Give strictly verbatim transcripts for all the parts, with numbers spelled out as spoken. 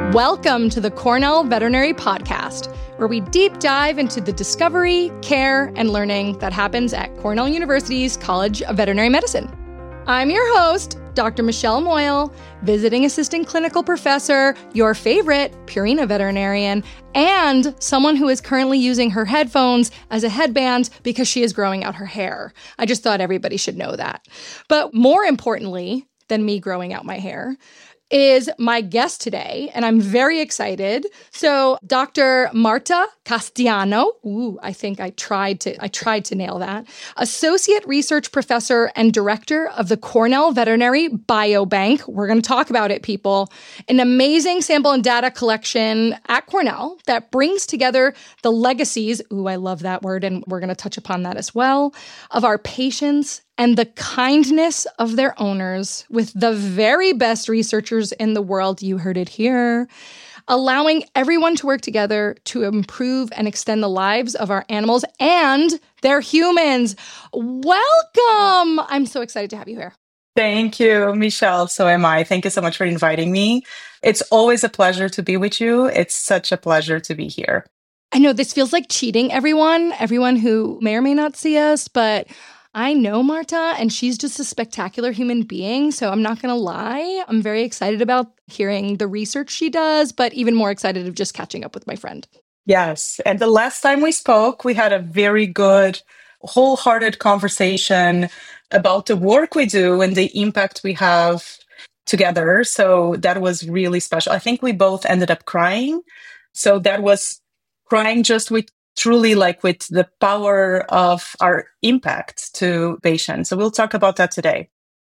Welcome to the Cornell Veterinary Podcast, where we deep dive into the discovery, care, and learning that happens at Cornell University's College of Veterinary Medicine. I'm your host, Doctor Michelle Moyle, visiting assistant clinical professor, your favorite Purina veterinarian, and someone who is currently using her headphones as a headband because she is growing out her hair. I just thought everybody should know that. But more importantly than me growing out my hair is my guest today, and I'm very excited. So Doctor Marta Castellano, ooh, I think I tried to I tried to nail that, Associate Research Professor and Director of the Cornell Veterinary Biobank. We're going to talk about it, people. An amazing sample and data collection at Cornell that brings together the legacies, ooh, I love that word, and we're going to touch upon that as well, of our patients and the kindness of their owners with the very best researchers in the world. You heard it here. Allowing everyone to work together to improve and extend the lives of our animals and their humans. Welcome! I'm so excited to have you here. Thank you, Michelle. So am I. Thank you so much for inviting me. It's always a pleasure to be with you. It's such a pleasure to be here. I know this feels like cheating, everyone, everyone who may or may not see us, but I know Marta, and she's just a spectacular human being, so I'm not going to lie. I'm very excited about hearing the research she does, but even more excited of just catching up with my friend. Yes, and the last time we spoke, we had a very good, wholehearted conversation about the work we do and the impact we have together, so that was really special. I think we both ended up crying, so that was crying just with truly like with the power of our impact to patients. So we'll talk about that today.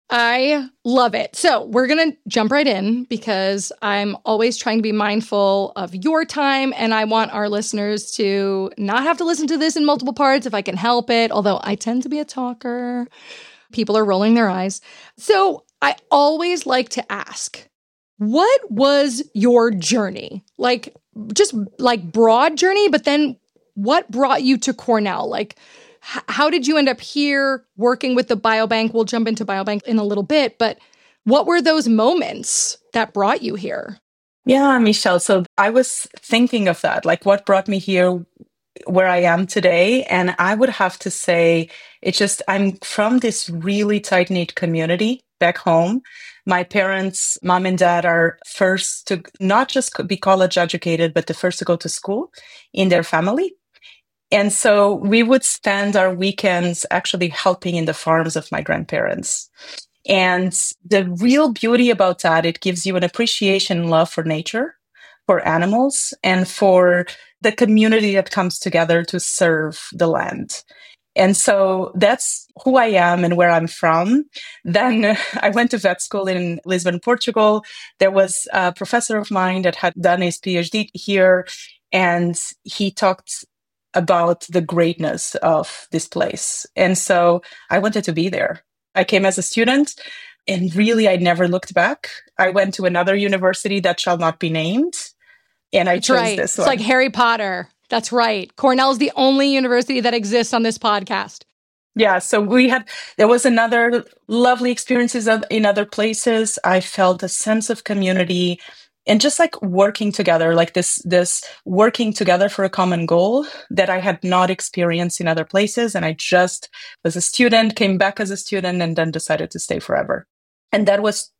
I love it. So we're going to jump right in because I'm always trying to be mindful of your time, and I want our listeners to not have to listen to this in multiple parts if I can help it, although I tend to be a talker. People are rolling their eyes. So I always like to ask, what was your journey? Like just like broad journey, but then what brought you to Cornell? Like, h- how did you end up here working with the biobank? We'll jump into biobank in a little bit, but what were those moments that brought you here? Yeah, Michelle. So I was thinking of that, like what brought me here where I am today. And I would have to say, it's just, I'm from this really tight-knit community back home. My parents, mom and dad, are first to not just be college educated, but the first to go to school in their family. And so we would spend our weekends actually helping in the farms of my grandparents. And the real beauty about that, it gives you an appreciation and love for nature, for animals, and for the community that comes together to serve the land. And so that's who I am and where I'm from. Then I went to vet school in Lisbon, Portugal. There was a professor of mine that had done his PhD here, and he talked about the greatness of this place. And so I wanted to be there. I came as a student, and really I never looked back. I went to another university that shall not be named, and I That's chose right. this It's one. like Harry Potter. That's right. Cornell is the only university that exists on this podcast. Yeah, so we had, there was another lovely experiences of, in other places. I felt a sense of community and just like working together, like this, this working together for a common goal that I had not experienced in other places. And I just was a student, came back as a student, and then decided to stay forever. And that was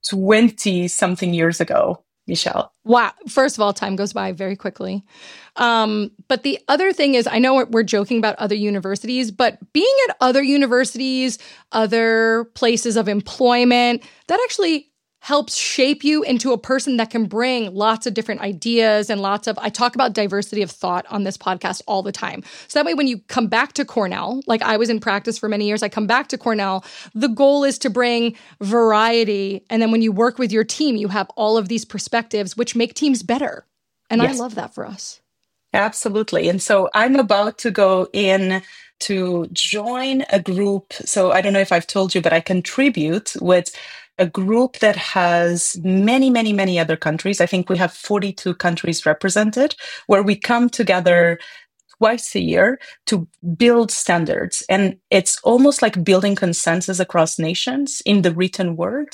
twenty something years ago, Michelle. Wow. First of all, time goes by very quickly. Um, but the other thing is, I know we're, we're joking about other universities, but being at other universities, other places of employment, that actually helps shape you into a person that can bring lots of different ideas and lots of, I talk about diversity of thought on this podcast all the time. So that way, when you come back to Cornell, like I was in practice for many years, I come back to Cornell, the goal is to bring variety. And then when you work with your team, you have all of these perspectives, which make teams better. And yes. I love that for us. Absolutely. And so I'm about to go in to join a group. So I don't know if I've told you, but I contribute with a group that has many, many, many other countries. I think we have forty-two countries represented, where we come together twice a year to build standards. And it's almost like building consensus across nations in the written word.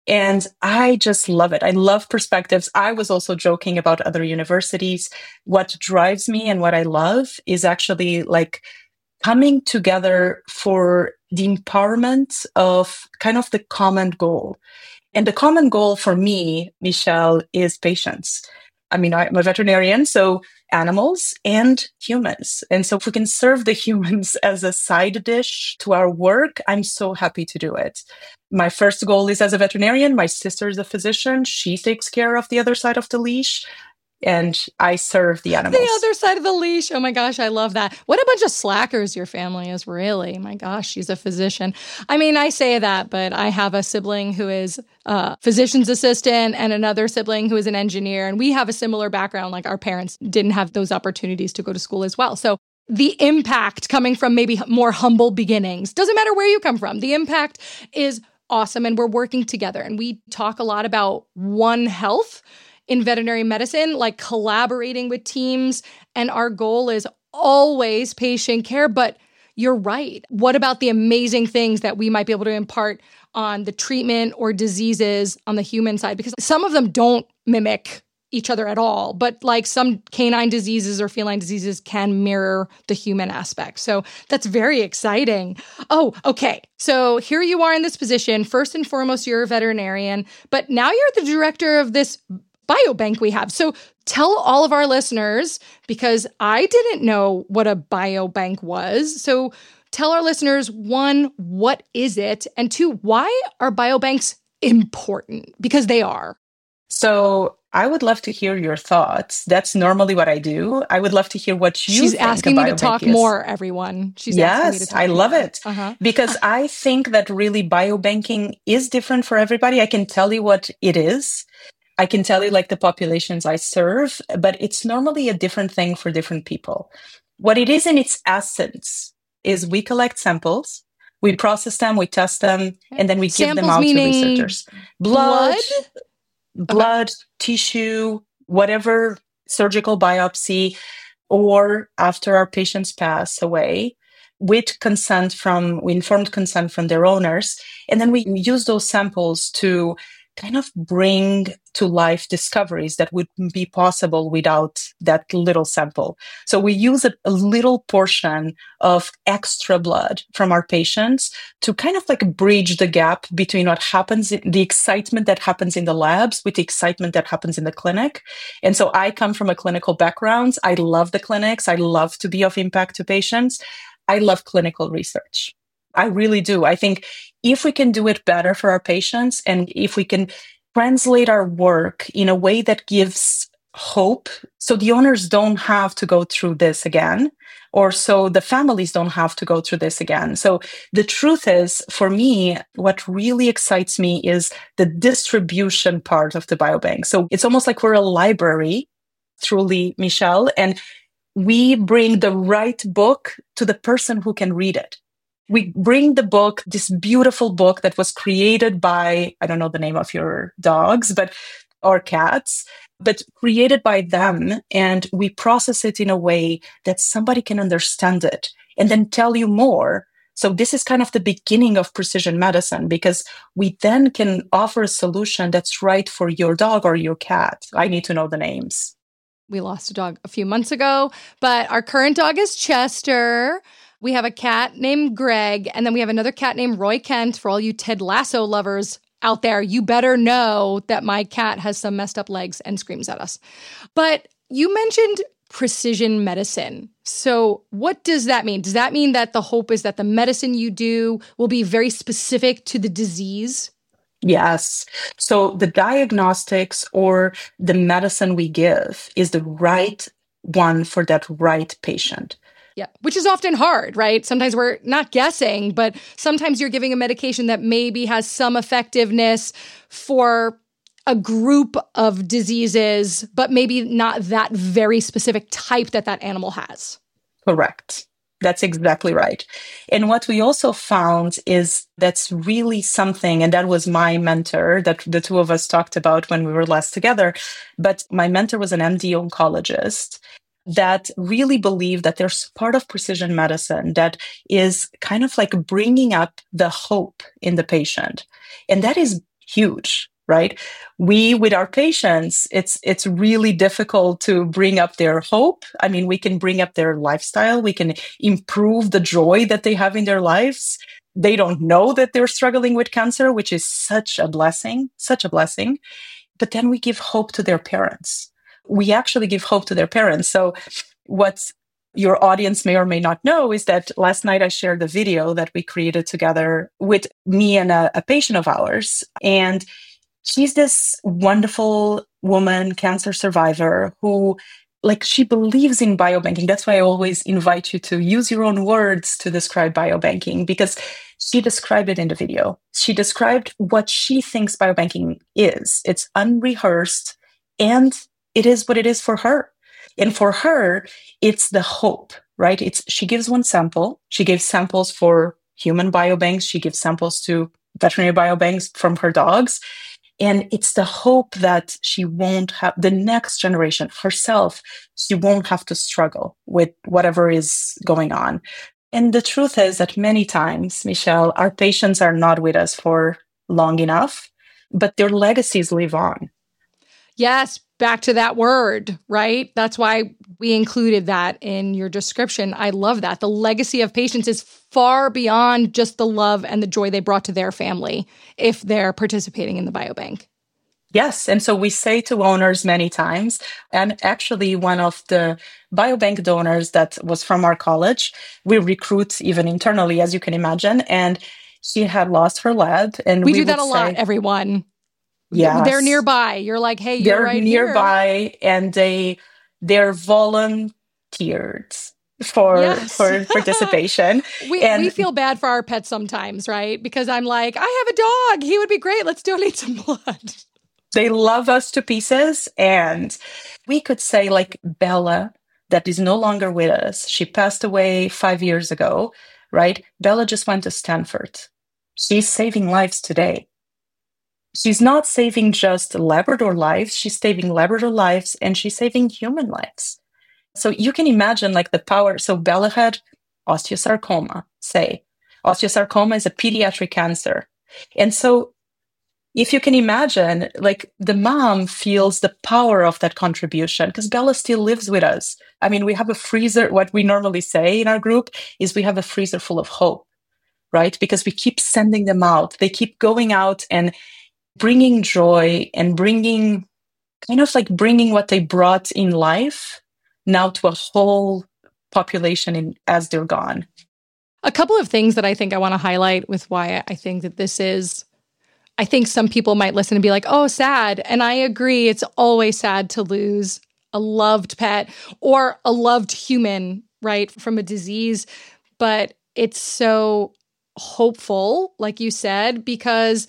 And I just love it. I love perspectives. I was also joking about other universities. What drives me and what I love is actually like coming together for the empowerment of kind of the common goal. And the common goal for me, Michelle, is patients. I mean, I'm a veterinarian, so animals and humans. And so if we can serve the humans as a side dish to our work, I'm so happy to do it. My first goal is as a veterinarian. My sister is a physician. She takes care of the other side of the leash. And I serve the animals. The other side of the leash. Oh my gosh, I love that. What a bunch of slackers your family is, really. My gosh, she's a physician. I mean, I say that, but I have a sibling who is a physician's assistant and another sibling who is an engineer. And we have a similar background. Like our parents didn't have those opportunities to go to school as well. So the impact coming from maybe more humble beginnings, doesn't matter where you come from. The impact is awesome. And we're working together. And we talk a lot about One Health in veterinary medicine, like collaborating with teams. And our goal is always patient care. But you're right. What about the amazing things that we might be able to impart on the treatment or diseases on the human side? Because some of them don't mimic each other at all, but like some canine diseases or feline diseases can mirror the human aspect. So that's very exciting. Oh, okay. So here you are in this position. First and foremost, you're a veterinarian, but now you're the director of this biobank we have. So tell all of our listeners, because I didn't know what a biobank was. So tell our listeners, one, what is it? And two, why are biobanks important? Because they are. So I would love to hear your thoughts. That's normally what I do. I would love to hear what you She's think asking a me to talk biobank is. more, everyone. She's yes, asking me to talk I more. love it. Uh-huh. Because I think that really biobanking is different for everybody. I can tell you what it is. I can tell you like the populations I serve, but it's normally a different thing for different people. What it is in its essence is we collect samples, we process them, we test them, and then we Samples give them out to meaning researchers. Blood, blood, blood, tissue, whatever, surgical biopsy, or after our patients pass away, with consent from, informed consent from their owners. And then we use those samples to kind of bring to life discoveries that wouldn't be possible without that little sample. So we use a, a little portion of extra blood from our patients to kind of like bridge the gap between what happens, in, the excitement that happens in the labs with the excitement that happens in the clinic. And so I come from a clinical background. I love the clinics. I love to be of impact to patients. I love clinical research. I really do. I think if we can do it better for our patients and if we can translate our work in a way that gives hope, so the owners don't have to go through this again, or so the families don't have to go through this again. So the truth is, for me, what really excites me is the distribution part of the biobank. So it's almost like we're a library, truly, Michelle, and we bring the right book to the person who can read it. We bring the book, this beautiful book that was created by, I don't know the name of your dogs, but or cats, but created by them. And we process it in a way that somebody can understand it and then tell you more. So this is kind of the beginning of precision medicine, because we then can offer a solution that's right for your dog or your cat. I need to know the names. We lost a dog a few months ago, but our current dog is Chester. We have a cat named Greg, and then we have another cat named Roy Kent. For all you Ted Lasso lovers out there, you better know that my cat has some messed up legs and screams at us. But you mentioned precision medicine. So what does that mean? Does that mean that the hope is that the medicine you do will be very specific to the disease? Yes. So the diagnostics or the medicine we give is the right one for that right patient. Yeah, which is often hard, right? Sometimes we're not guessing, but sometimes you're giving a medication that maybe has some effectiveness for a group of diseases, but maybe not that very specific type that that animal has. Correct. That's exactly right. And what we also found is that's really something, and that was my mentor that the two of us talked about when we were last together, but my mentor was an M D oncologist that really believed that there's part of precision medicine that is kind of like bringing up the hope in the patient. And that is huge, right? We, with our patients, it's it's really difficult to bring up their hope. I mean, we can bring up their lifestyle. We can improve the joy that they have in their lives. They don't know that they're struggling with cancer, which is such a blessing, such a blessing. But then we give hope to their parents. We actually give hope to their parents. So what your audience may or may not know is that last night I shared the video that we created together with me and a, a patient of ours. And she's this wonderful woman, cancer survivor, who, like, she believes in biobanking. That's why I always invite you to use your own words to describe biobanking, because she described it in the video. She described what she thinks biobanking is. It's unrehearsed, and it is what it is for her. And for her, it's the hope, right? It's she gives one sample. She gives samples for human biobanks. She gives samples to veterinary biobanks from her dogs. And it's the hope that she won't have, the next generation herself, she won't have to struggle with whatever is going on. And the truth is that many times, Michelle, our patients are not with us for long enough, but their legacies live on. Yes, back to that word, right? That's why we included that in your description. I love that. The legacy of patients is far beyond just the love and the joy they brought to their family if they're participating in the biobank. Yes. And so we say to owners many times, and actually one of the biobank donors that was from our college, we recruit even internally, as you can imagine, and she had lost her lab. And we, we do that a say, lot, everyone. Yeah, they're nearby. You're like, hey, you're they're right nearby, here. And they they're volunteered for yes. for participation. we and we feel bad for our pets sometimes, right? Because I'm like, I have a dog. He would be great. Let's donate some blood. They love us to pieces, and we could say, like Bella, that is no longer with us. She passed away five years ago, right? Bella just went to Stanford. She's saving lives today. She's not saving just Labrador lives, she's saving Labrador lives, and she's saving human lives. So you can imagine, like, the power. So Bella had osteosarcoma, say. Osteosarcoma is a pediatric cancer. And so if you can imagine, like, the mom feels the power of that contribution, because Bella still lives with us. I mean, we have a freezer. What we normally say in our group is we have a freezer full of hope, right? Because we keep sending them out. They keep going out and bringing joy and bringing kind of like bringing what they brought in life now to a whole population in, as they're gone. A couple of things that I think I want to highlight with why I think that this is, I think some people might listen and be like, oh, sad. And I agree. It's always sad to lose a loved pet or a loved human, right, from a disease. But it's so hopeful, like you said, because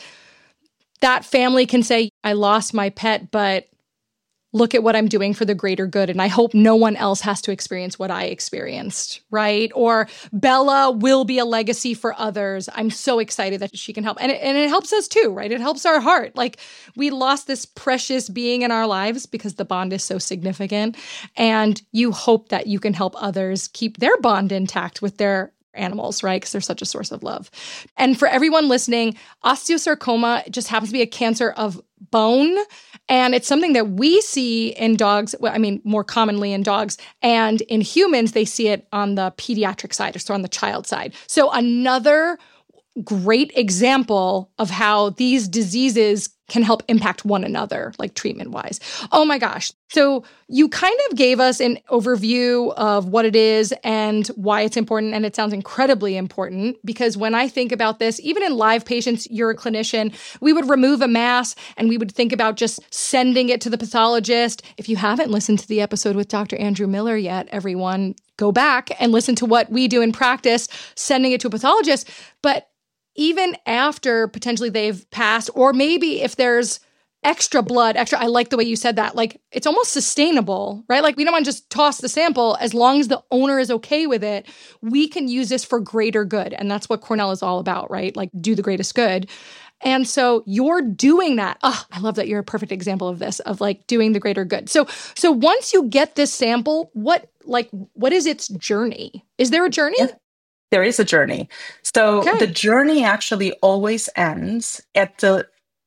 that family can say, I lost my pet, but look at what I'm doing for the greater good. And I hope no one else has to experience what I experienced, right? Or Bella will be a legacy for others. I'm so excited that she can help. And it, and it helps us too, right? It helps our heart. Like, we lost this precious being in our lives because the bond is so significant. And you hope that you can help others keep their bond intact with their animals, right? Because they're such a source of love. And for everyone listening, osteosarcoma just happens to be a cancer of bone. And it's something that we see in dogs, well, I mean, more commonly in dogs, and in humans, they see it on the pediatric side, or so on the child side. So another great example of how these diseases can help impact one another, like treatment-wise. Oh my gosh. So you kind of gave us an overview of what it is and why it's important, and it sounds incredibly important, because when I think about this, even in live patients, you're a clinician, we would remove a mass and we would think about just sending it to the pathologist. If you haven't listened to the episode with Doctor Andrew Miller yet, everyone, go back and listen to what we do in practice, sending it to a pathologist. But even after potentially they've passed, or maybe if there's extra blood, extra, I like the way you said that, like, it's almost sustainable, right? Like, we don't want to just toss the sample. As long as the owner is okay with it, we can use this for greater good. And that's what Cornell is all about, right? Like, do the greatest good. And so you're doing that. Oh, I love that you're a perfect example of this, of like doing the greater good. So, so once you get this sample, what, like, what is its journey? Is there a journey? Yeah. There is a journey. So okay. The journey actually always ends at the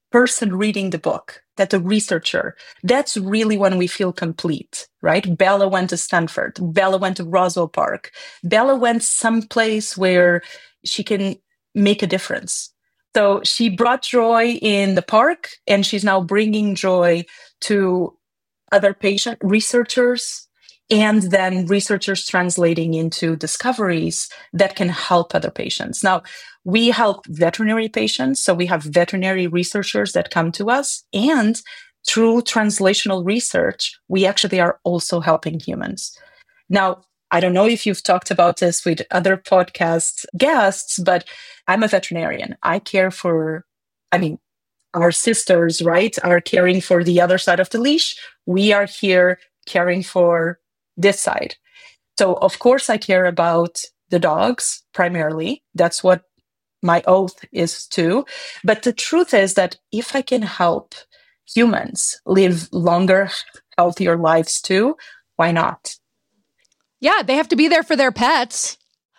person reading the book, that the researcher, that's really when we feel complete, right? Bella went to Stanford. Bella went to Roswell Park. Bella went someplace where she can make a difference. So she brought joy in the park, and she's now bringing joy to other patient researchers, and then researchers translating into discoveries that can help other patients. Now, we help veterinary patients, so we have veterinary researchers that come to us, and through translational research, we actually are also helping humans. Now, I don't know if you've talked about this with other podcast guests, but I'm a veterinarian. I care for, I mean, our sisters, right, are caring for the other side of the leash. We are here caring for this side. So, of course, I care about the dogs primarily. That's what my oath is too. But the truth is that if I can help humans live longer, healthier lives too, why not? Yeah, they have to be there for their pets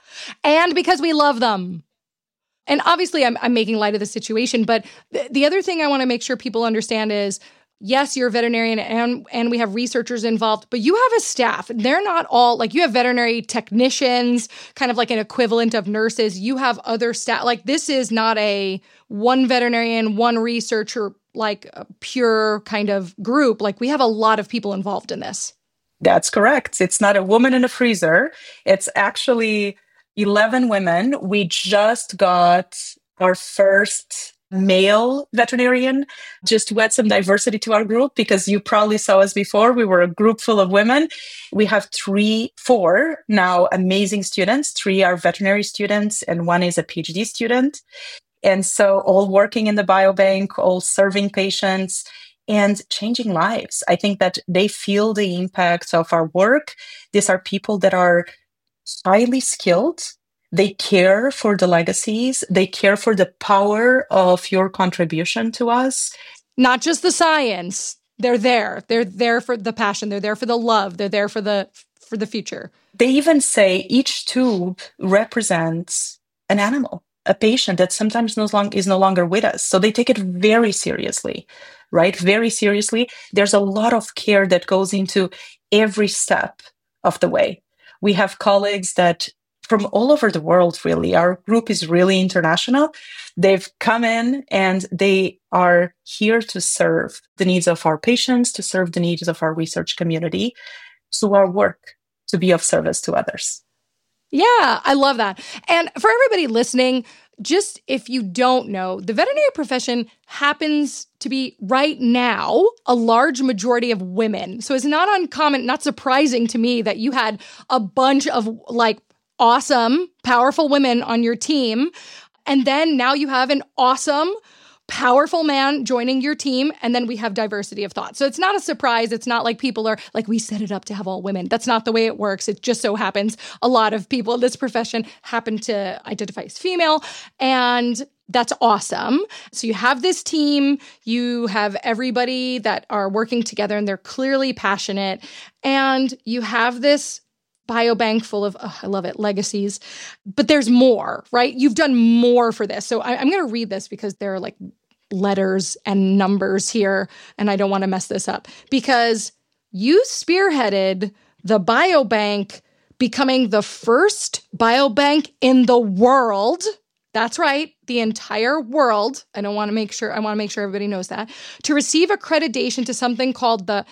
and because we love them. And obviously, I'm, I'm making light of the situation. But th- the other thing I want to make sure people understand is, yes, you're a veterinarian and, and we have researchers involved, but you have a staff. They're not all, like you have veterinary technicians, kind of like an equivalent of nurses. You have other staff. Like this is not a one veterinarian, one researcher, like a pure kind of group. Like we have a lot of people involved in this. That's correct. It's not a woman in a freezer. It's actually eleven women. We just got our first male veterinarian, just to add some diversity to our group, because you probably saw us before. We were a group full of women. We have three, four now amazing students. Three are veterinary students and one is a PhD student. And so all working in the biobank, all serving patients and changing lives. I think that they feel the impact of our work. These are people that are highly skilled. They care for the legacies. They care for the power of your contribution to us. Not just the science. They're there. They're there for the passion. They're there for the love. They're there for the for the future. They even say each tube represents an animal, a patient that sometimes no long, is no longer with us. So they take it very seriously, right? Very seriously. There's a lot of care that goes into every step of the way. We have colleagues that from all over the world, really. Our group is really international. They've come in and they are here to serve the needs of our patients, to serve the needs of our research community, to our work, to be of service to others. Yeah, I love that. And for everybody listening, just if you don't know, the veterinary profession happens to be right now a large majority of women. So it's not uncommon, not surprising to me that you had a bunch of like awesome, powerful women on your team. And then now you have an awesome, powerful man joining your team. And then we have diversity of thought. So it's not a surprise. It's not like people are like, we set it up to have all women. That's not the way it works. It just so happens a lot of people in this profession happen to identify as female. And that's awesome. So you have this team, you have everybody that are working together and they're clearly passionate. And you have this biobank full of, oh, I love it, legacies. But there's more, right? You've done more for this. So I, I'm going to read this because there are like letters and numbers here, and I don't want to mess this up. Because you spearheaded the biobank becoming the first biobank in the world. That's right, the entire world. I don't want to make sure, I want to make sure everybody knows that. To receive accreditation to something called the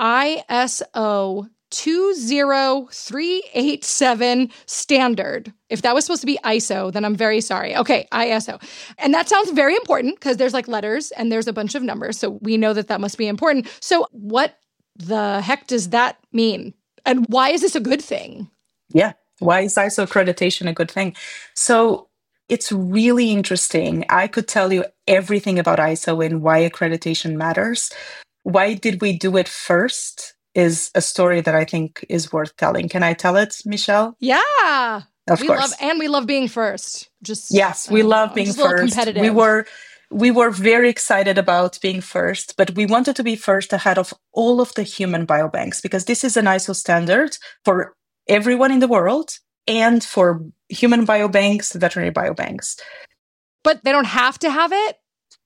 I S O two zero three eight seven standard. If that was supposed to be I S O, then I'm very sorry. Okay, I S O. And that sounds very important because there's like letters and there's a bunch of numbers. So we know that that must be important. So what the heck does that mean? And why is this a good thing? Yeah, why is I S O accreditation a good thing? So it's really interesting. I could tell you everything about I S O and why accreditation matters. Why did we do it first? Is a story that I think is worth telling. Can I tell it, Michelle? Yeah. Of we course. Love, and we love being first. Just Yes, we love know, being first. Competitive. We were we were very excited about being first, but we wanted to be first ahead of all of the human biobanks because this is an I S O standard for everyone in the world and for human biobanks, veterinary biobanks. But they don't have to have it?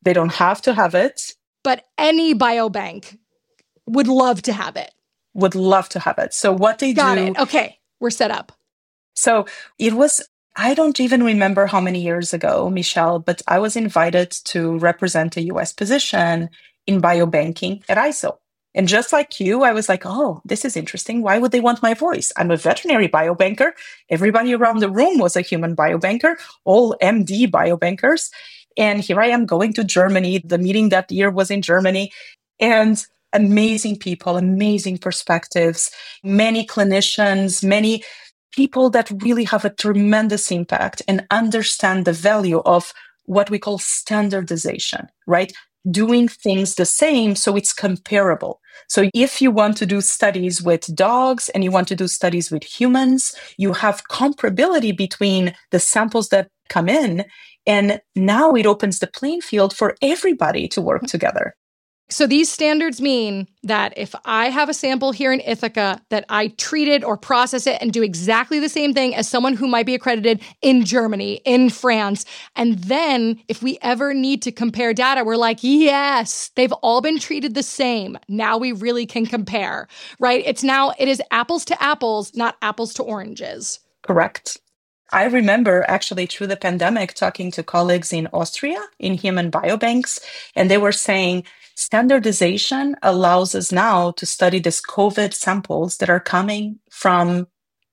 They don't have to have it. But any biobank would love to have it. Would love to have it. So what they Got do... it. Okay, we're set up. So it was, I don't even remember how many years ago, Michelle, but I was invited to represent a U S position in biobanking at I S O. And just like you, I was like, oh, this is interesting. Why would they want my voice? I'm a veterinary biobanker. Everybody around the room was a human biobanker, all M D biobankers. And here I am going to Germany. The meeting that year was in Germany. And amazing people, amazing perspectives, many clinicians, many people that really have a tremendous impact and understand the value of what we call standardization, right? Doing things the same so it's comparable. So if you want to do studies with dogs and you want to do studies with humans, you have comparability between the samples that come in. And now it opens the playing field for everybody to work together. So these standards mean that if I have a sample here in Ithaca, that I treat it or process it and do exactly the same thing as someone who might be accredited in Germany, in France. And then if we ever need to compare data, we're like, yes, they've all been treated the same. Now we really can compare, right? It's now, it is apples to apples, not apples to oranges. Correct. I remember actually through the pandemic talking to colleagues in Austria in human biobanks, and they were saying, standardization allows us now to study these COVID samples that are coming from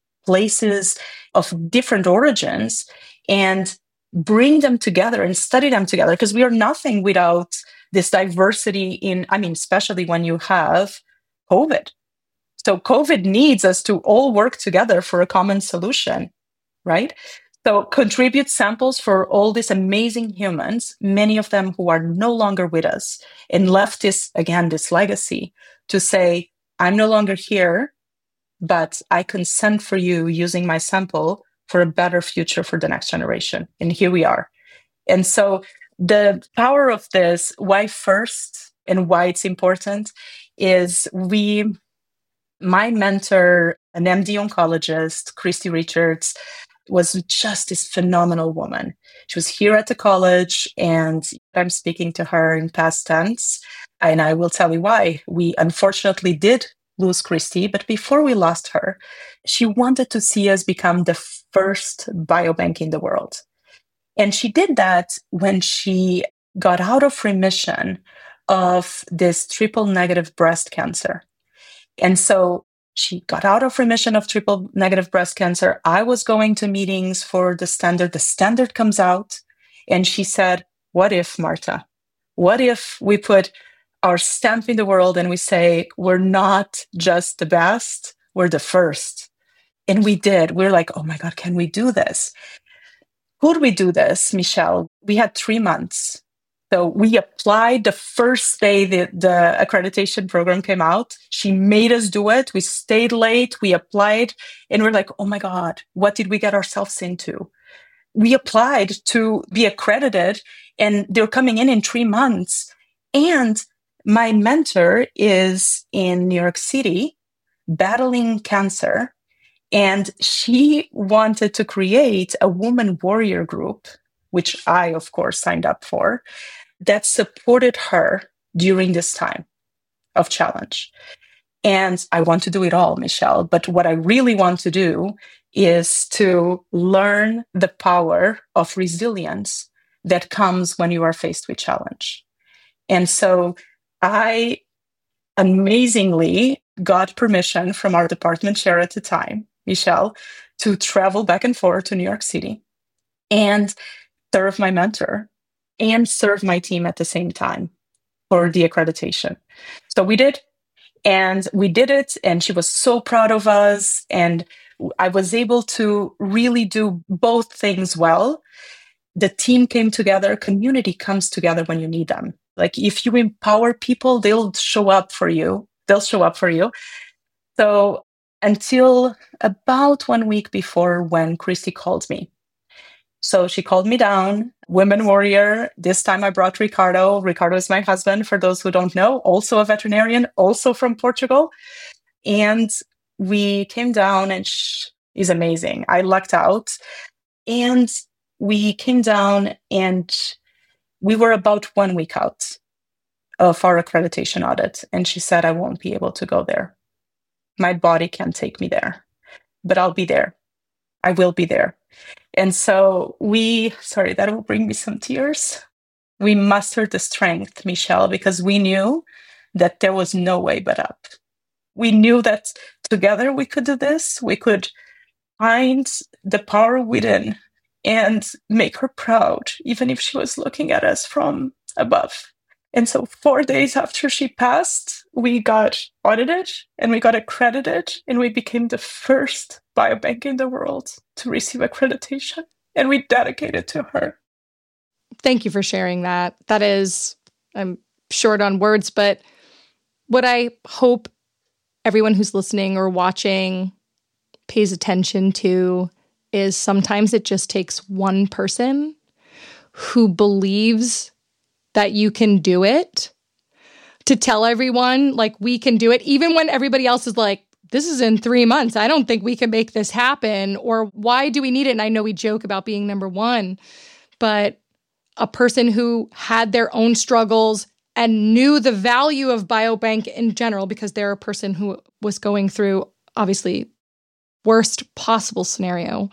places of different origins and bring them together and study them together, because we are nothing without this diversity in, I mean, especially when you have COVID. So COVID needs us to all work together for a common solution, right? So contribute samples for all these amazing humans, many of them who are no longer with us, and left this, again, this legacy to say, I'm no longer here, but I consent for you using my sample for a better future for the next generation. And here we are. And so the power of this, why first and why it's important, is we, my mentor, an M D oncologist, Christy Richards, was just this phenomenal woman. She was here at the college, and I'm speaking to her in past tense, and I will tell you why. We unfortunately did lose Christy, but before we lost her, she wanted to see us become the first biobank in the world. And she did that when she got out of remission of this triple negative breast cancer. And so she got out of remission of triple negative breast cancer. I was going to meetings for the standard. The standard comes out, and she said, what if, Marta? What if we put our stamp in the world and we say, we're not just the best, we're the first? And we did. We're like, oh my God, can we do this? Could we do this, Michelle? We had three months. So we applied the first day that the accreditation program came out. She made us do it. We stayed late. We applied. And we're like, oh my God, what did we get ourselves into? We applied to be accredited, and they're coming in in three months. And my mentor is in New York City battling cancer. And she wanted to create a woman warrior group, which I, of course, signed up for, that supported her during this time of challenge. And I want to do it all, Michelle. But what I really want to do is to learn the power of resilience that comes when you are faced with challenge. And so I amazingly got permission from our department chair at the time, Michelle, to travel back and forth to New York City and serve my mentor and serve my team at the same time for the accreditation. So we did, and we did it, and she was so proud of us, and I was able to really do both things well. The team came together. Community comes together when you need them. Like if you empower people, they'll show up for you. They'll show up for you. So until about one week before when Christy called me. So she called me down, women warrior. This time I brought Ricardo. Ricardo is my husband, for those who don't know, also a veterinarian, also from Portugal. And we came down, and she's amazing. I lucked out. And we came down, and we were about one week out of our accreditation audit. And she said, I won't be able to go there. My body can't take me there, but I'll be there. I will be there. And so we, sorry, that will bring me some tears. We mustered the strength, Michelle, because we knew that there was no way but up. We knew that together we could do this. We could find the power within and make her proud, even if she was looking at us from above. And so four days after she passed, we got audited and we got accredited, and we became the first biobank in the world to receive accreditation. And we dedicated to her. Thank you for sharing that. That is, I'm short on words, but what I hope everyone who's listening or watching pays attention to is sometimes it just takes one person who believes that you can do it to tell everyone, like, we can do it, even when everybody else is like, this is in three months. I don't think we can make this happen. Or why do we need it? And I know we joke about being number one, but a person who had their own struggles and knew the value of biobank in general, because they're a person who was going through, obviously, worst possible scenario.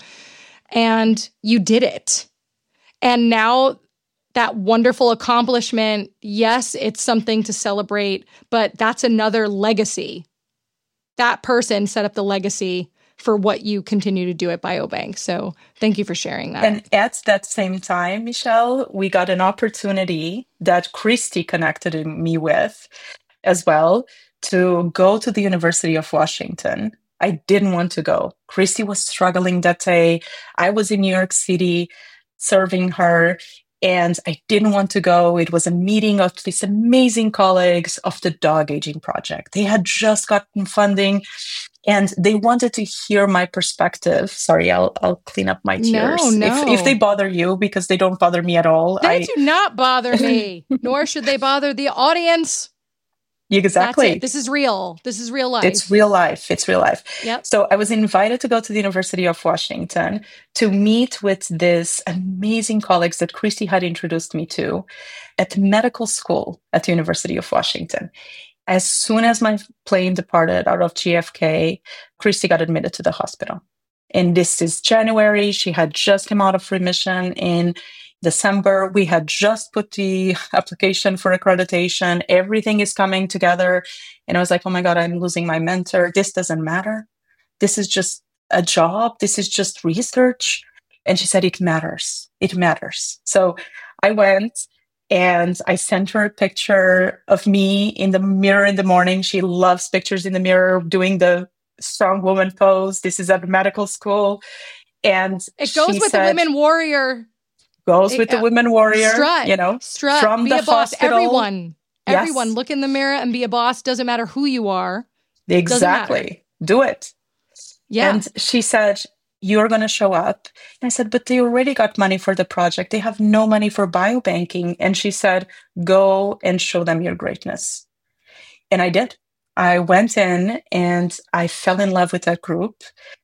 And you did it. And now that wonderful accomplishment, yes, it's something to celebrate, but that's another legacy. That person set up the legacy for what you continue to do at Biobank. So thank you for sharing that. And at that same time, Michelle, we got an opportunity that Christy connected me with as well to go to the University of Washington. I didn't want to go. Christy was struggling that day. I was in New York City serving her, and I didn't want to go. It was a meeting of these amazing colleagues of the Dog Aging Project. They had just gotten funding, and they wanted to hear my perspective. Sorry, I'll I'll clean up my tears. No, no. If, if they bother you, because they don't bother me at all. They I... do not bother me, nor should they bother the audience. Exactly. That's it. This is real. This is real life. It's real life. It's real life. Yep. So I was invited to go to the University of Washington to meet with these amazing colleagues that Christy had introduced me to at medical school at the University of Washington. As soon as my plane departed out of J F K, Christy got admitted to the hospital. And this is January. She had just come out of remission in December. We had just put the application for accreditation. Everything is coming together. And I was like, oh my God, I'm losing my mentor. This doesn't matter. This is just a job. This is just research. And she said, it matters. It matters. So I went and I sent her a picture of me in the mirror in the morning. She loves pictures in the mirror, doing the strong woman pose. This is at medical school. And it goes with said, the women warrior. Goes with the women warrior, strut, you know, strut, from be the a boss. hospital. Everyone, Yes. everyone, look in the mirror and be a boss. Doesn't matter who you are. Exactly. Do it. Yeah. And she said, you're going to show up. And I said, but they already got money for the project. They have no money for biobanking. And she said, go and show them your greatness. And I did. I went in and I fell in love with that group.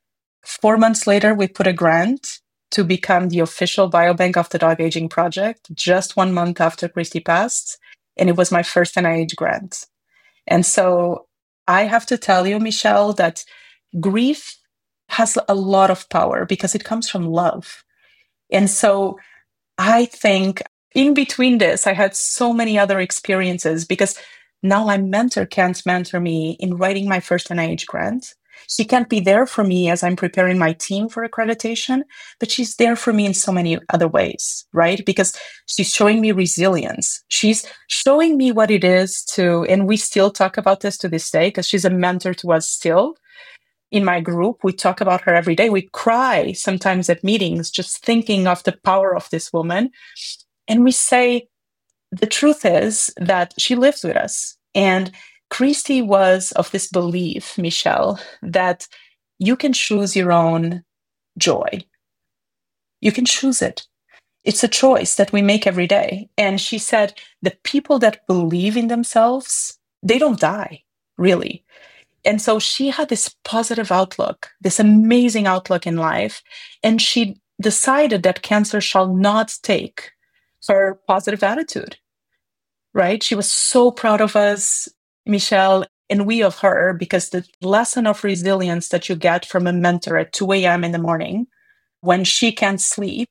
Four months later, we put a grant to become the official biobank of the Dog Aging Project, just one month after Christy passed. And it was my first N I H grant. And so I have to tell you, Michelle, that grief has a lot of power because it comes from love. And so I think in between this, I had so many other experiences because now my mentor can't mentor me in writing my first N I H grant. She can't be there for me as I'm preparing my team for accreditation, but she's there for me in so many other ways, right? Because she's showing me resilience. She's showing me what it is to, and we still talk about this to this day because she's a mentor to us still. In my group, we talk about her every day. We cry sometimes at meetings just thinking of the power of this woman. And we say, the truth is that she lives with us. And Christy was of this belief, Michelle, that you can choose your own joy. You can choose it. It's a choice that we make every day. And she said, the people that believe in themselves, they don't die, really. And so she had this positive outlook, this amazing outlook in life. And she decided that cancer shall not take her positive attitude, right? She was so proud of us, Michelle, and we of her, because the lesson of resilience that you get from a mentor at two a.m. in the morning when she can't sleep,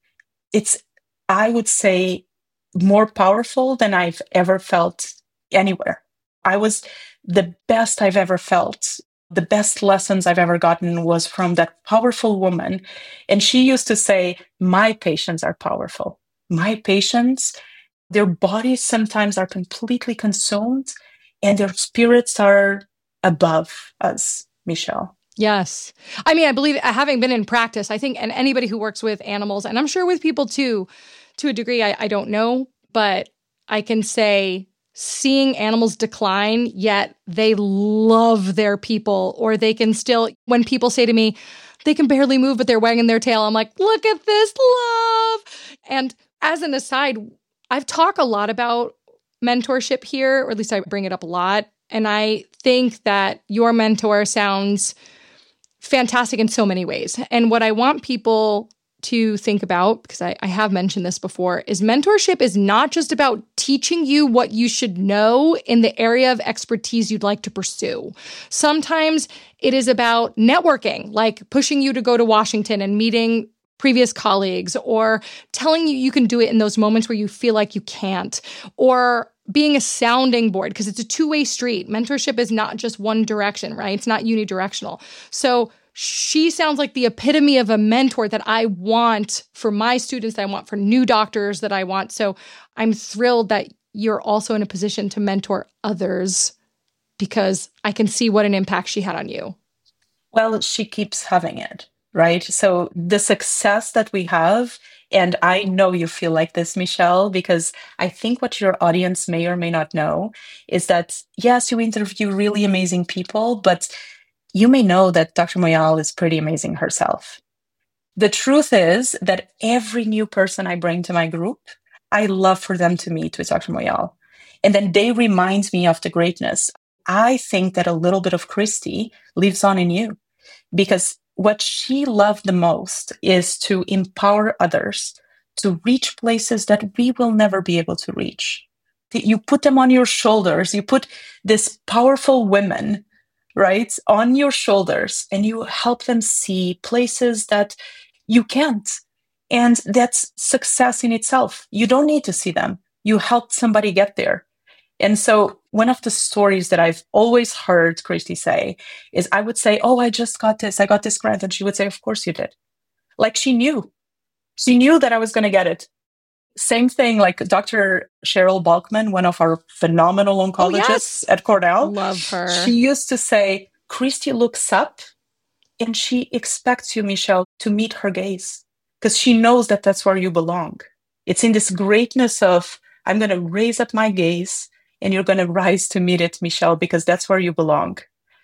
it's, I would say, more powerful than I've ever felt anywhere. I was the best I've ever felt. The best lessons I've ever gotten was from that powerful woman. And she used to say, my patients are powerful. My patients, their bodies sometimes are completely consumed and their spirits are above us, Michelle. Yes. I mean, I believe, having been in practice, I think, and anybody who works with animals, and I'm sure with people too, to a degree, I, I don't know, but I can say seeing animals decline, yet they love their people, or they can still, when people say to me, they can barely move, but they're wagging their tail, I'm like, look at this love. And as an aside, I've talked a lot about mentorship here, or at least I bring it up a lot. And I think that your mentor sounds fantastic in so many ways. And what I want people to think about, because I, I have mentioned this before, is mentorship is not just about teaching you what you should know in the area of expertise you'd like to pursue. Sometimes it is about networking, like pushing you to go to Washington and meeting previous colleagues, or telling you you can do it in those moments where you feel like you can't, or being a sounding board, because it's a two-way street. Mentorship is not just one direction, right? It's not unidirectional. So she sounds like the epitome of a mentor that I want for my students, that I want for new doctors, that I want. So I'm thrilled that you're also in a position to mentor others, because I can see what an impact she had on you. Well, she keeps having it, right? So the success that we have, and I know you feel like this, Michelle, because I think what your audience may or may not know is that, yes, you interview really amazing people, but you may know that Doctor Moyal is pretty amazing herself. The truth is that every new person I bring to my group, I love for them to meet with Doctor Moyal. And then they remind me of the greatness. I think that a little bit of Christy lives on in you, because what she loved the most is to empower others to reach places that we will never be able to reach. You put them on your shoulders, you put this powerful women, right, on your shoulders, and you help them see places that you can't. And that's success in itself. You don't need to see them. You helped somebody get there. And so one of the stories that I've always heard Christy say is, I would say, oh, I just got this, I got this grant. And she would say, of course you did. Like she knew. She knew that I was going to get it. Same thing, like Doctor Cheryl Balkman, one of our phenomenal oncologists oh, yes. at Cornell. Love her. She used to say, Christy looks up and she expects you, Michelle, to meet her gaze, because she knows that that's where you belong. It's in this greatness of, I'm going to raise up my gaze and you're going to rise to meet it, Michelle, because that's where you belong.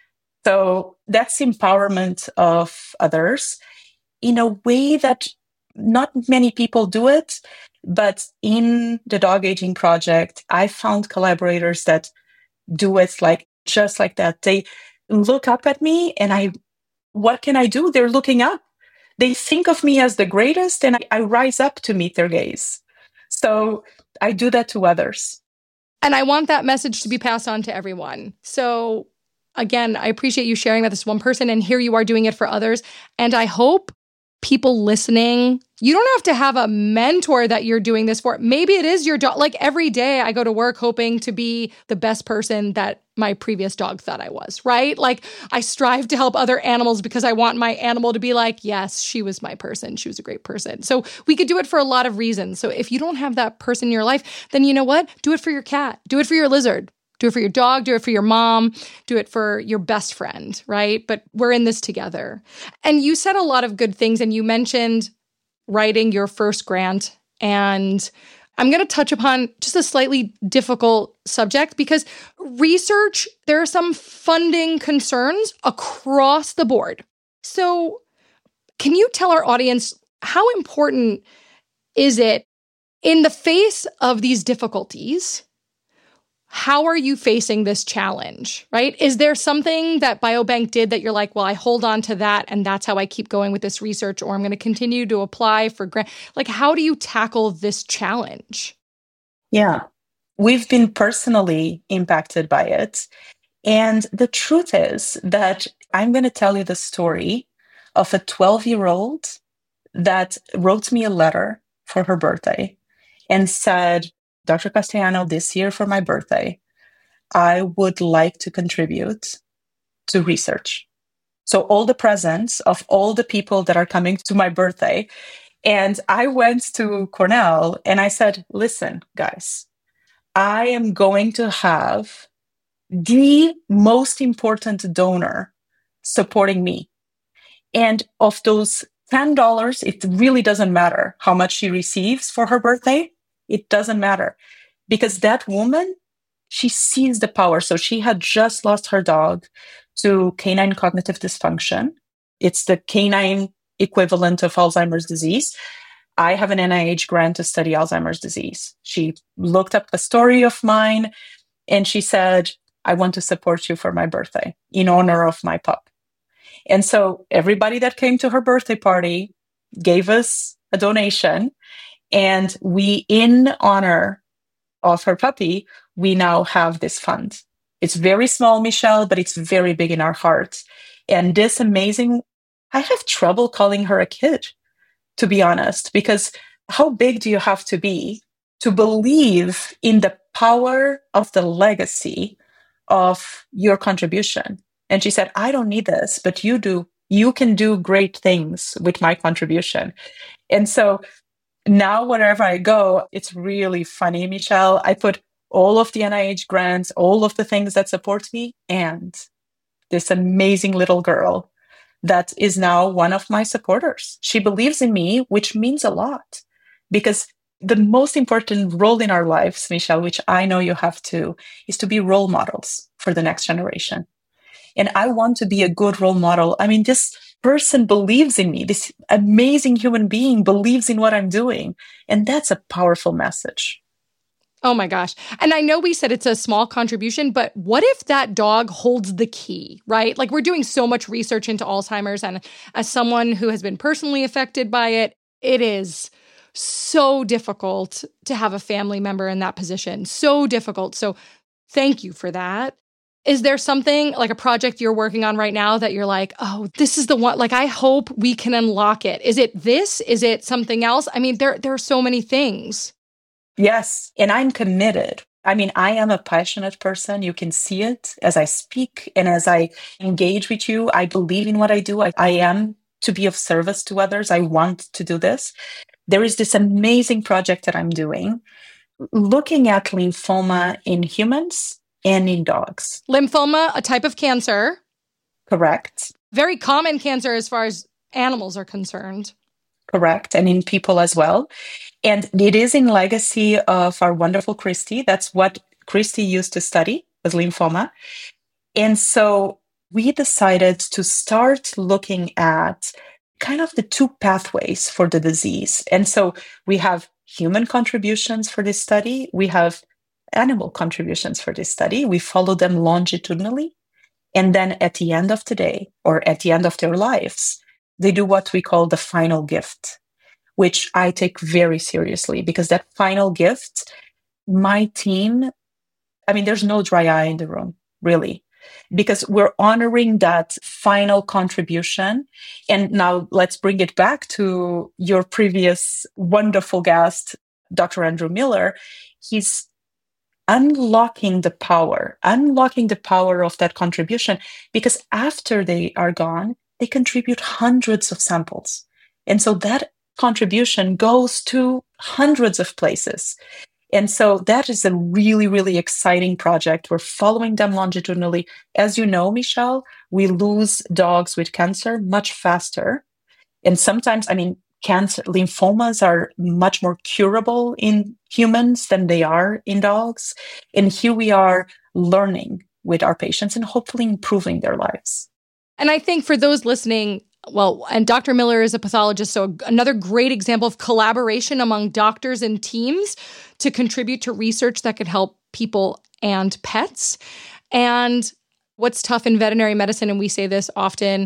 So that's empowerment of others in a way that not many people do it. But in the Dog Aging Project, I found collaborators that do it like just like that. They look up at me and I, what can I do? They're looking up. They think of me as the greatest and I, I rise up to meet their gaze. So I do that to others. And I want that message to be passed on to everyone. So again, I appreciate you sharing that this one person, and here you are doing it for others. And I hope people listening, you don't have to have a mentor that you're doing this for. Maybe it is your dog. Like every day I go to work hoping to be the best person that my previous dog thought I was, right? Like I strive to help other animals because I want my animal to be like, yes, she was my person. She was a great person. So we could do it for a lot of reasons. So if you don't have that person in your life, then you know what? Do it for your cat. Do it for your lizard. Do it for your dog, do it for your mom, do it for your best friend, right? But we're in this together. And you said a lot of good things, and you mentioned writing your first grant. And I'm going to touch upon just a slightly difficult subject, because research, there are some funding concerns across the board. So can you tell our audience, how important is it in the face of these difficulties? how are you facing this challenge, right? Is there something that Biobank did that you're like, well, I hold on to that and that's how I keep going with this research, or I'm going to continue to apply for grant? Like, how do you tackle this challenge? Yeah, we've been personally impacted by it. And the truth is that I'm going to tell you the story of a twelve-year-old that wrote me a letter for her birthday and said, Doctor Castellano, this year for my birthday, I would like to contribute to research. So all the presents of all the people that are coming to my birthday. And I went to Cornell and I said, listen, guys, I am going to have the most important donor supporting me. And of those ten dollars, it really doesn't matter how much she receives for her birthday. It doesn't matter because that woman, she sees the power. So she had just lost her dog to canine cognitive dysfunction. It's the canine equivalent of Alzheimer's disease. I have an N I H grant to study Alzheimer's disease. She looked up a story of mine and she said, I want to support you for my birthday in honor of my pup. And so everybody that came to her birthday party gave us a donation. And we, in honor of her puppy, we now have this fund. It's very small, Michelle, but it's very big in our hearts. And this amazing, I have trouble calling her a kid, to be honest, because how big do you have to be to believe in the power of the legacy of your contribution? And she said, I don't need this, but you do. You can do great things with my contribution. And so now wherever I go, it's really funny, Michelle. I put all of the N I H grants, all of the things that support me, and this amazing little girl that is now one of my supporters. She believes in me, which means a lot, because the most important role in our lives, Michelle, which I know you have too, is to be role models for the next generation. And I want to be a good role model. I mean, this person believes in me. This amazing human being believes in what I'm doing. And that's a powerful message. Oh my gosh. And I know we said it's a small contribution, but what if that dog holds the key, right? Like, we're doing so much research into Alzheimer's, and as someone who has been personally affected by it, it is so difficult to have a family member in that position. So difficult. So thank you for that. Is there something like a project you're working on right now that you're like, oh, this is the one, like, I hope we can unlock it? Is it this? Is it something else? I mean, there, there are so many things. Yes. And I'm committed. I mean, I am a passionate person. You can see it as I speak and as I engage with you. I believe in what I do. I, I am to be of service to others. I want to do this. There is this amazing project that I'm doing looking at lymphoma in humans and in dogs. Lymphoma, a type of cancer. Correct. Very common cancer as far as animals are concerned. Correct. And in people as well. And it is in legacy of our wonderful Christy. That's what Christy used to study, was lymphoma. And so we decided to start looking at kind of the two pathways for the disease. And so we have human contributions for this study. We have animal contributions for this study. We follow them longitudinally. And then at the end of the day, or at the end of their lives, they do what we call the final gift, which I take very seriously, because that final gift, my team, I mean, there's no dry eye in the room, really, because we're honoring that final contribution. And now let's bring it back to your previous wonderful guest, Doctor Andrew Miller. He's unlocking the power, unlocking the power of that contribution, because after they are gone, they contribute hundreds of samples. And so that contribution goes to hundreds of places. And so that is a really, really exciting project. We're following them longitudinally. As you know, Michelle, we lose dogs with cancer much faster. And sometimes, I mean, cancer, lymphomas are much more curable in humans than they are in dogs. And here we are learning with our patients and hopefully improving their lives. And I think for those listening, well, and Doctor Miller is a pathologist, so another great example of collaboration among doctors and teams to contribute to research that could help people and pets. And what's tough in veterinary medicine, and we say this often,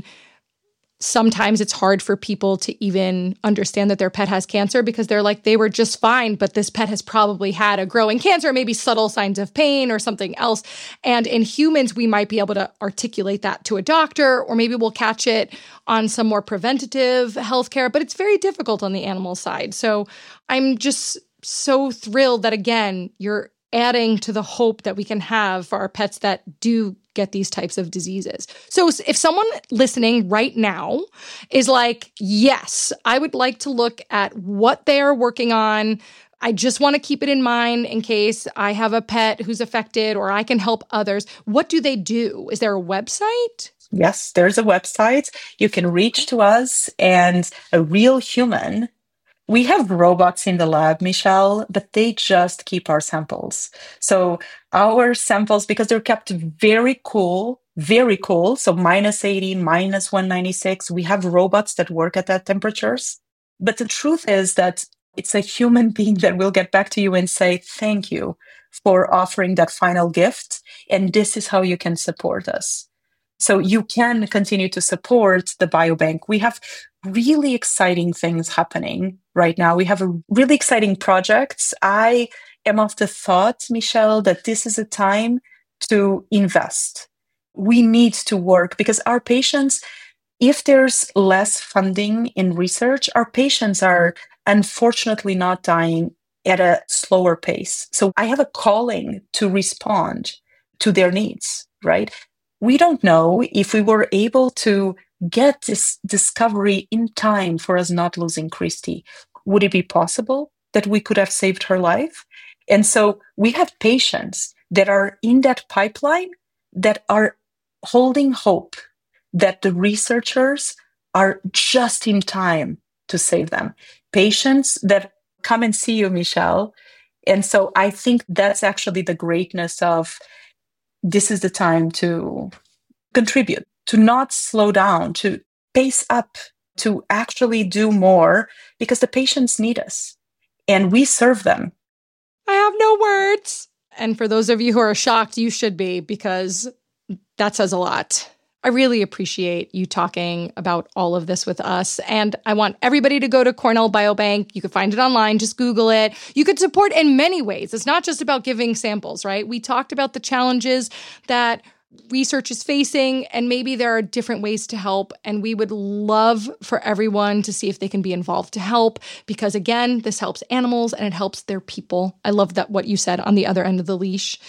sometimes it's hard for people to even understand that their pet has cancer because they're like, they were just fine, but this pet has probably had a growing cancer, maybe subtle signs of pain or something else. And in humans, we might be able to articulate that to a doctor, or maybe we'll catch it on some more preventative healthcare, but it's very difficult on the animal side. So I'm just so thrilled that, again, you're adding to the hope that we can have for our pets that do get these types of diseases. So if someone listening right now is like, yes, I would like to look at what they are working on, I just want to keep it in mind in case I have a pet who's affected or I can help others, what do they do? Is there a website? Yes, there's a website. You can reach to us, and a real human. We have robots in the lab, Michelle, but they just keep our samples. So our samples, because they're kept very cool, very cool, so minus eighty, minus one ninety-six, we have robots that work at that temperatures. But the truth is that it's a human being that will get back to you and say, thank you for offering that final gift, and this is how you can support us. So you can continue to support the biobank. We have really exciting things happening right now. We have a really exciting projects. I am of the thought, Michelle, that this is a time to invest. We need to work because our patients, if there's less funding in research, our patients are unfortunately not dying at a slower pace. So I have a calling to respond to their needs, right? We don't know if we were able to get this discovery in time for us not losing Christy. Would it be possible that we could have saved her life? And so we have patients that are in that pipeline that are holding hope that the researchers are just in time to save them. Patients that come and see you, Michelle. And so I think that's actually the greatness of this is the time to contribute, to not slow down, to pace up, to actually do more because the patients need us and we serve them. I have no words. And for those of you who are shocked, you should be, because that says a lot. I really appreciate you talking about all of this with us. And I want everybody to go to Cornell Biobank. You can find it online. Just Google it. You could support in many ways. It's not just about giving samples, right? We talked about the challenges that research is facing, and maybe there are different ways to help. And we would love for everyone to see if they can be involved to help, because again, this helps animals and it helps their people. I love that what you said on the other end of the leash.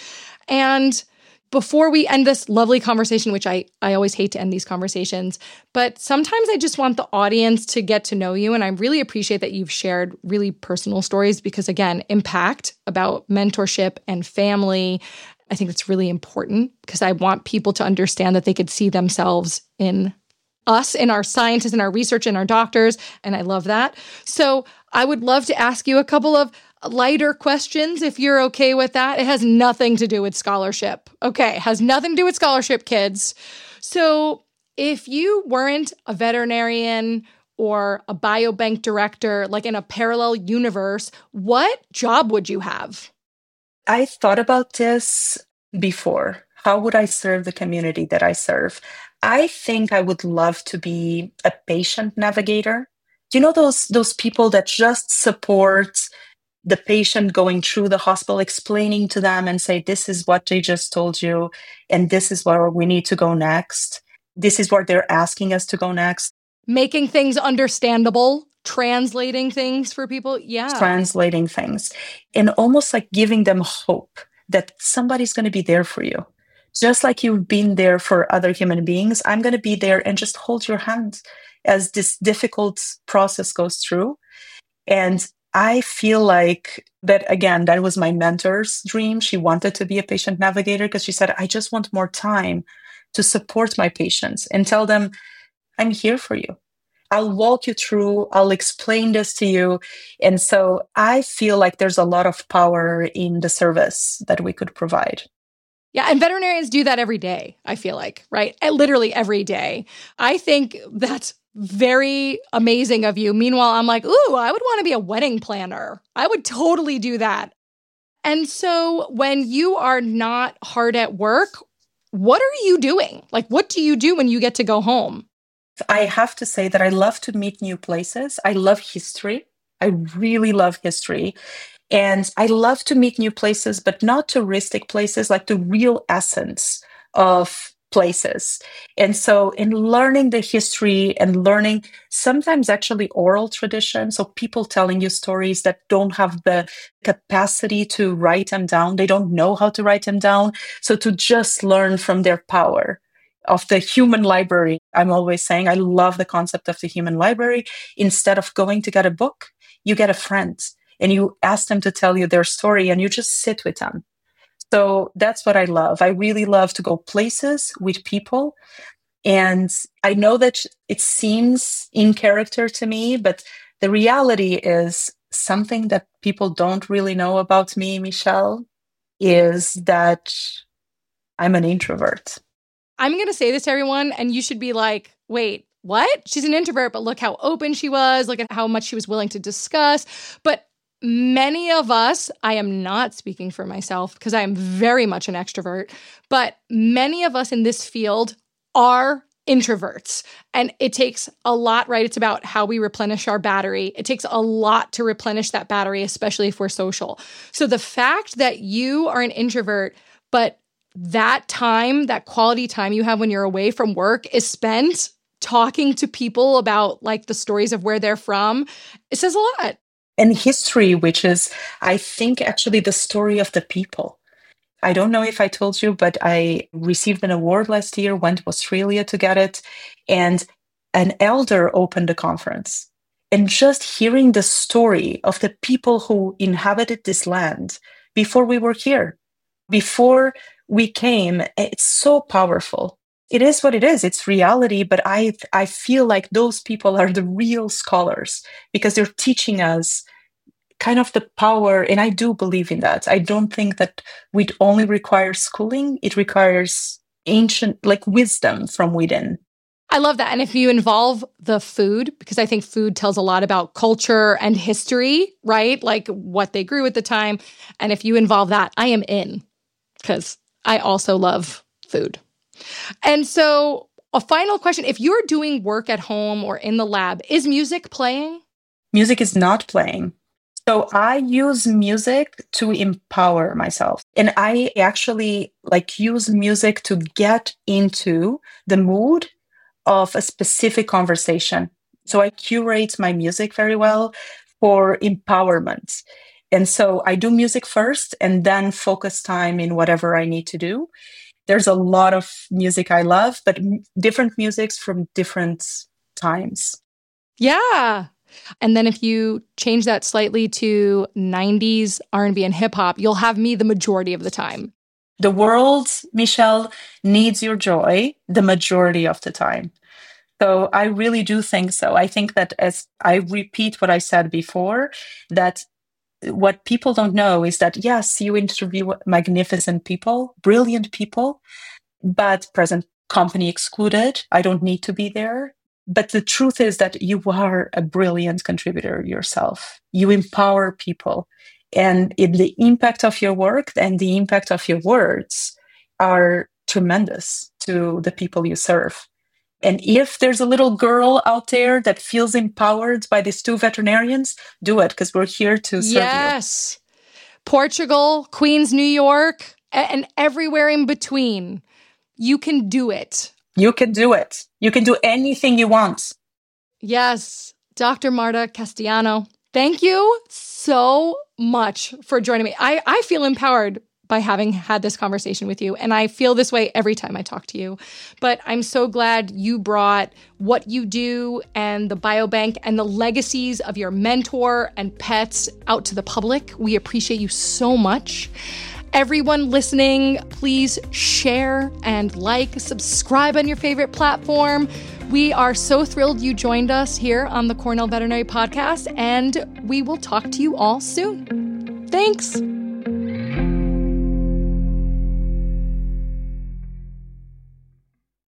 And before we end this lovely conversation, which I, I always hate to end these conversations, but sometimes I just want the audience to get to know you. And I really appreciate that you've shared really personal stories because, again, impact about mentorship and family. I think it's really important because I want people to understand that they could see themselves in us, in our scientists, in our research, in our doctors. And I love that. So I would love to ask you a couple of lighter questions, if you're okay with that. It has nothing to do with scholarship. Okay, it has nothing to do with scholarship, kids. So if you weren't a veterinarian or a biobank director, like in a parallel universe, what job would you have? I thought about this before. How would I serve the community that I serve? I think I would love to be a patient navigator. You know, those, those people that just support the patient going through the hospital, explaining to them and say, this is what they just told you, and this is where we need to go next. This is where they're asking us to go next. Making things understandable, translating things for people. Yeah. Translating things and almost like giving them hope that somebody's going to be there for you. Just like you've been there for other human beings, I'm going to be there and just hold your hand as this difficult process goes through. And I feel like that, again, that was my mentor's dream. She wanted to be a patient navigator because she said, I just want more time to support my patients and tell them, I'm here for you. I'll walk you through, I'll explain this to you. And so I feel like there's a lot of power in the service that we could provide. Yeah, and veterinarians do that every day, I feel like, right? Literally every day. I think that's very amazing of you. Meanwhile, I'm like, ooh, I would want to be a wedding planner. I would totally do that. And so when you are not hard at work, what are you doing? Like, what do you do when you get to go home? I have to say that I love to meet new places. I love history. I really love history. And I love to meet new places, but not touristic places, like the real essence of places. And so in learning the history and learning sometimes actually oral tradition, so people telling you stories that don't have the capacity to write them down, they don't know how to write them down. So to just learn from their power of the human library. I'm always saying I love the concept of the human library. Instead of going to get a book, you get a friend and you ask them to tell you their story and you just sit with them. So that's what I love. I really love to go places with people. And I know that it seems in character to me, but the reality is something that people don't really know about me, Michelle, is that I'm an introvert. I'm going to say this to everyone, and you should be like, wait, what? She's an introvert, but look how open she was. Look at how much she was willing to discuss. But many of us, I am not speaking for myself because I am very much an extrovert, but many of us in this field are introverts. And it takes a lot, right? It's about how we replenish our battery. It takes a lot to replenish that battery, especially if we're social. So the fact that you are an introvert, but that time, that quality time you have when you're away from work is spent talking to people about like the stories of where they're from, it says a lot. And history, which is, I think, actually the story of the people. I don't know if I told you, but I received an award last year, went to Australia to get it, and an elder opened the conference. And just hearing the story of the people who inhabited this land before we were here, before we came, it's so powerful. It is what it is. It's reality, but I I feel like those people are the real scholars because they're teaching us kind of the power, and I do believe in that. I don't think that it only requires schooling. It requires ancient, like wisdom from within. I love that. And if you involve the food, because I think food tells a lot about culture and history, right? Like what they grew at the time. And if you involve that, I am in because I also love food. And so a final question, if you're doing work at home or in the lab, is music playing? Music is not playing. So I use music to empower myself. And I actually like use music to get into the mood of a specific conversation. So I curate my music very well for empowerment. And so I do music first and then focus time in whatever I need to do. There's a lot of music I love, but m- different musics from different times. Yeah. And then if you change that slightly to nineties R and B and hip hop, you'll have me the majority of the time. The world, Michelle, needs your joy the majority of the time. So I really do think so. I think that as I repeat what I said before, that what people don't know is that, yes, you interview magnificent people, brilliant people, but present company excluded. I don't need to be there. But the truth is that you are a brilliant contributor yourself. You empower people. And it, the impact of your work and the impact of your words are tremendous to the people you serve. And if there's a little girl out there that feels empowered by these two veterinarians, do it, because we're here to serve yes. you. Yes. Portugal, Queens, New York, and everywhere in between. You can do it. You can do it. You can do anything you want. Yes. Doctor Marta Castellano, thank you so much for joining me. I, I feel empowered by having had this conversation with you. And I feel this way every time I talk to you. But I'm so glad you brought what you do and the biobank and the legacies of your mentor and pets out to the public. We appreciate you so much. Everyone listening, please share and like, subscribe on your favorite platform. We are so thrilled you joined us here on the Cornell Veterinary Podcast, and we will talk to you all soon. Thanks.